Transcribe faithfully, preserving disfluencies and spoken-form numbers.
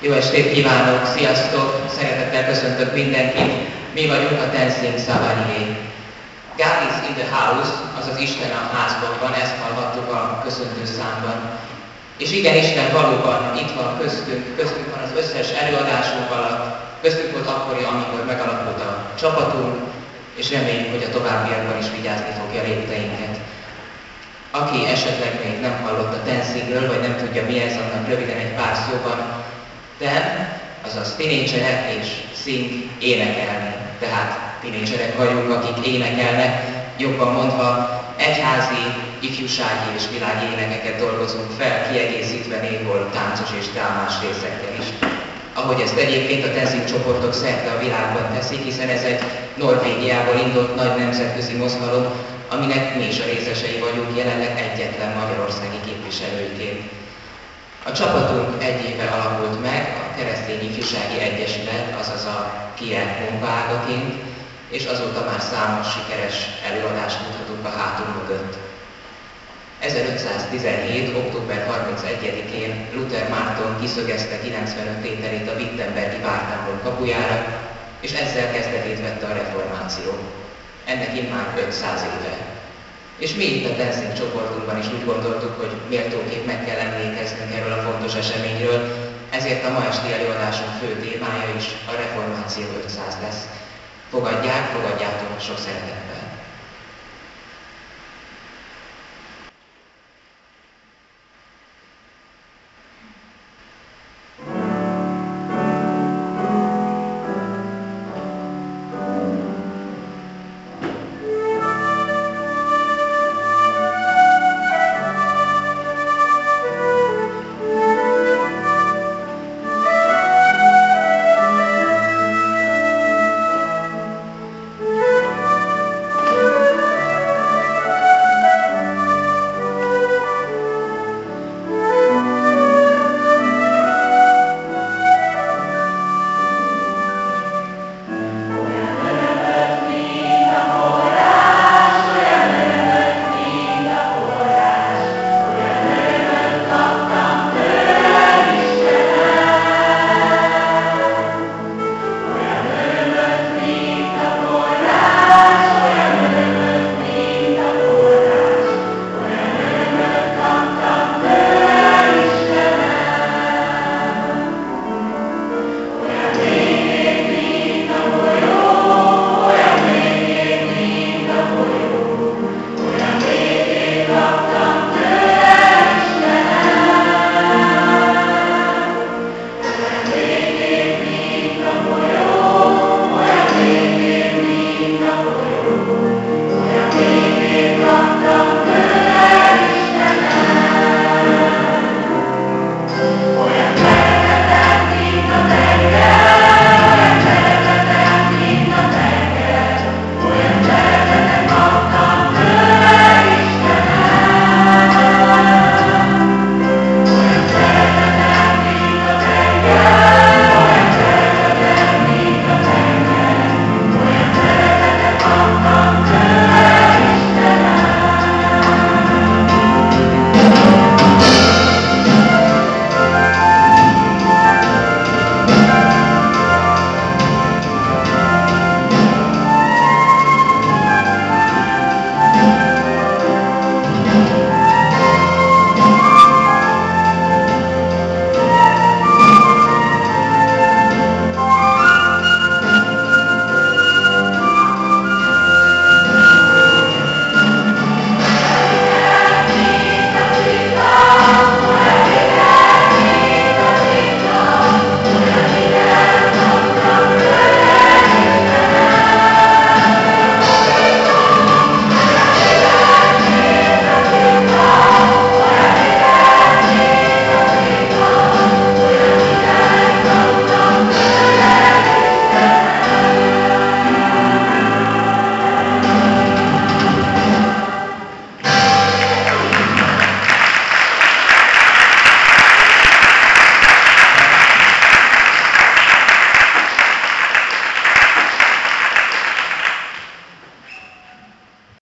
Jó estét kívánok, sziasztok! Szeretettel köszöntök mindenkit. Mi vagyunk a Dancing Savalier. God is in the house, azaz Isten a házban van, ezt hallhattuk a köszöntő számban. És igen, Isten valóban itt van köztünk, köztünk van az összes előadásunk alatt, köztünk volt akkor, amikor megalakult a csapatunk, és reméljük, hogy a továbbiakban is vigyázni fogja lépteinket. Aki esetleg még nem hallott a dancingről, vagy nem tudja mi ez, annak röviden egy pár szóban. Dan, azaz tinédzserek, és sing, énekelni. Tehát tinédzserek vagyunk, akik énekelnek, jobban mondva egyházi, ifjúsági és világi énekeket dolgozunk fel, kiegészítve néhol táncos és drámás részekkel is. Ahogy ezt egyébként a dancing csoportok szerte a világban teszik, hiszen ez egy Norvégiából indult nagy nemzetközi mozgalom, aminek mi is a részesei vagyunk, jelenleg egyetlen magyarországi képviselőként. A csapatunk egy éve alakult meg, a Keresztény Ifjúsági Egyesület, azaz a KIE munkaágaként, és azóta már számos sikeres előadást tudhatunk a hátunk mögött. ezerötszáztizenhét. október harmincegyedikén Luther Márton kiszögezte kilencvenöt tételét a Wittenbergi vártemplom kapujára, és ezzel kezdetét vette a reformáció. Ennek immár ötszáz éve. És mi itt a dancing csoportunkban is úgy gondoltuk, hogy méltóképp meg kell emlékeznünk erről a fontos eseményről, ezért a ma esti előadásunk fő témája is a reformáció ötszáz lesz. Fogadják, fogadjátok sok szeretettel!